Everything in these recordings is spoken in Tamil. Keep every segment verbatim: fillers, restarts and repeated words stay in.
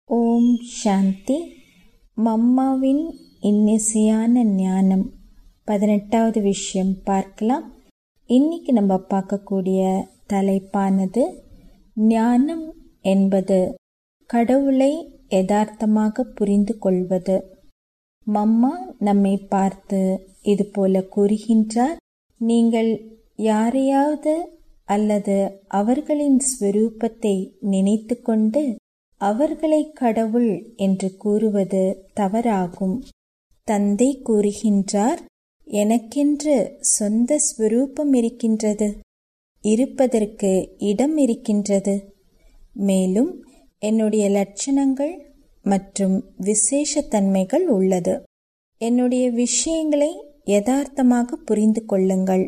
ஓம் சாந்தி. மம்மாவின் இன்னிசையான ஞானம் பதினெட்டாவது விஷயம் பார்க்கலாம். இன்னைக்கு நம்ம பார்க்கக்கூடிய தலைப்பானது ஞானம் என்பது கடவுளை யதார்த்தமாக புரிந்து கொள்வது. மம்மா நம்மை பார்த்து இது போல கூறுகின்றார், நீங்கள் யாரையாவது அல்லது அவர்களின் ஸ்வரூபத்தை நினைத்து கொண்டு அவர்களை கடவுள் என்று கூறுவது தவறாகும். தந்தை கூறுகின்றார், எனக்கென்று சொந்த ஸ்வரூபம் இருக்கின்றது, இருப்பதற்கு இடம் இருக்கின்றது. மேலும் என்னுடைய லட்சணங்கள் மற்றும் விசேஷத்தன்மைகள் உள்ளது. என்னுடைய விஷயங்களை யதார்த்தமாக புரிந்து கொள்ளுங்கள்.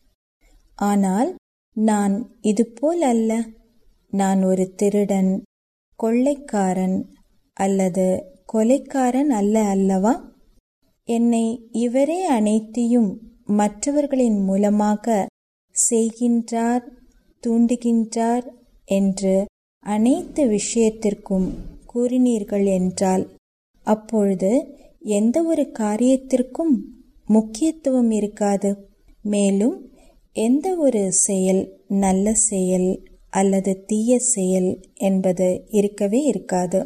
ஆனால் நான் இதுபோல் அல்ல. நான் ஒரு திருடன், கொள்ளைக்காரன் அல்லது கொலைக்காரன் அல்ல அல்லவா? என்னை இவரே அனைத்தையும் மற்றவர்களின் மூலமாக செய்கின்றார், தூண்டுகின்றார் என்று அனைத்து விஷயத்திற்கும் கூறினீர்கள் என்றால் அப்பொழுது எந்த ஒரு காரியத்திற்கும் முக்கியத்துவம் இருக்காது. மேலும் எந்த ஒரு செயல் நல்ல செயல் அல்லது தீய செயல் என்பது இருக்கவே இருக்காது.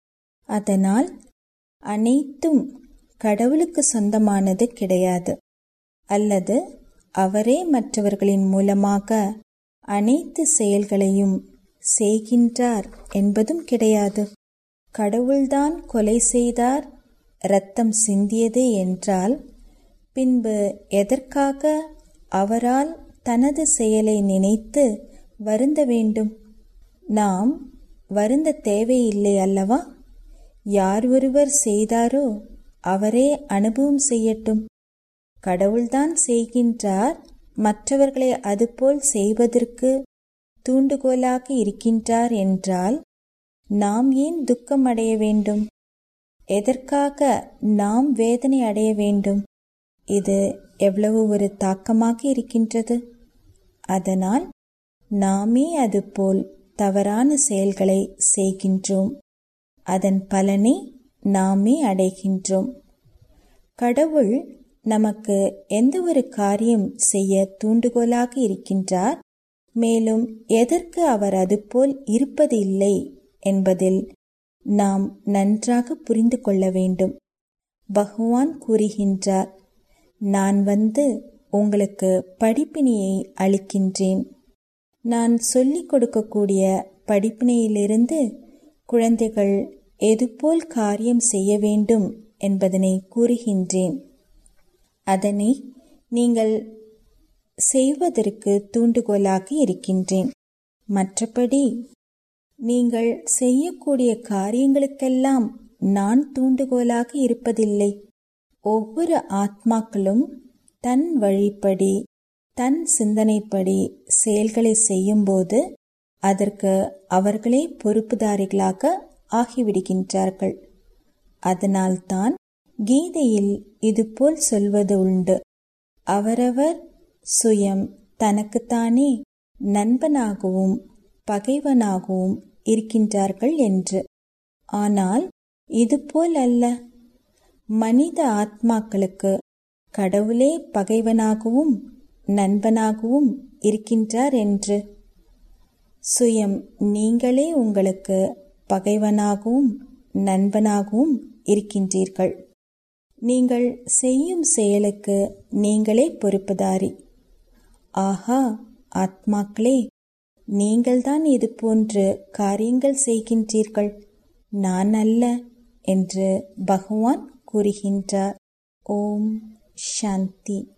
அதனால் அனைத்தும் கடவுளுக்கு சொந்தமானது கிடையாது, அல்லது அவரே மற்றவர்களின் மூலமாக அனைத்து செயல்களையும் செய்கின்றார் என்பதும் கிடையாது. கடவுள்தான் கொலை செய்தார், இரத்தம் சிந்தியது என்றால் பின்பு எதற்காக அவரால் தனது செயலை நினைத்து வருந்த வேண்டும்? நாம் வருந்த தேவையில்லை அல்லவா? யார் ஒருவர் செய்தாரோ அவரே அனுபவம் செய்யட்டும். கடவுள்தான் செய்கின்றார், மற்றவர்களை அதுபோல் செய்வதற்கு தூண்டுகோலாக இருக்கின்றார் என்றால் நாம் ஏன் துக்கம் அடைய வேண்டும்? எதற்காக நாம் வேதனை அடைய வேண்டும்? இது எவ்வளவு ஒரு தாக்கமாக இருக்கின்றது. அதனால் நாமே அதுபோல் தவறான செயல்களை செய்கின்றோம். அதன் பலனை நாமே அடைகின்றோம். கடவுள் நமக்கு எந்த ஒரு காரியம் செய்ய தூண்டுகோலாக இருக்கின்றார், மேலும் எதற்கு அவர் அதுபோல் இருப்பது இல்லை என்பதில் நாம் நன்றாக புரிந்து கொள்ள வேண்டும். பகவான் கூறுகின்றார், நான் வந்து உங்களுக்கு படிப்பினையை அளிக்கின்றேன். நான் சொல்லிக் கொடுக்கக்கூடிய படிப்பினையிலிருந்து குழந்தைகள் எதுபோல் காரியம் செய்ய வேண்டும் என்பதனை கூறுகின்றேன். அதனை நீங்கள் செய்வதற்கு தூண்டுகோலாக இருக்கின்றேன். மற்றபடி நீங்கள் செய்யக்கூடிய காரியங்களுக்கெல்லாம் நான் தூண்டுகோலாக இருப்பதில்லை. ஒவ்வொரு ஆத்மாக்களும் தன் வழிப்படி தன் சிந்தனைப்படி செயல்களை செய்யும்போது அதற்கு அவர்களே பொறுப்புதாரிகளாக ஆகிவிடுகின்றார்கள். அதனால்தான் கீதையில் இதுபோல் சொல்வது உண்டு, அவரவர் சுயம் தனக்குத்தானே நண்பனாகவும் பகைவனாகவும் இருக்கின்றார்கள் என்று. ஆனால் இதுபோல் அல்ல. மனித ஆத்மாக்களுக்கு கடவுளே பகைவனாகவும் நண்பனாகவும் இருக்கின்றார் என்று. சுயம் நீங்களே உங்களுக்கு பகைவனாகவும் நண்பனாகவும் இருக்கின்றீர்கள். நீங்கள் செய்யும் செயலுக்கு நீங்களே பொறுப்புதாரி. ஆஹா ஆத்மாக்களே, நீங்கள்தான் இது போன்று காரியங்கள் செய்கின்றீர்கள், நான் அல்ல என்று பகவான் கூறுகின்றார். ஓம் சாந்தி.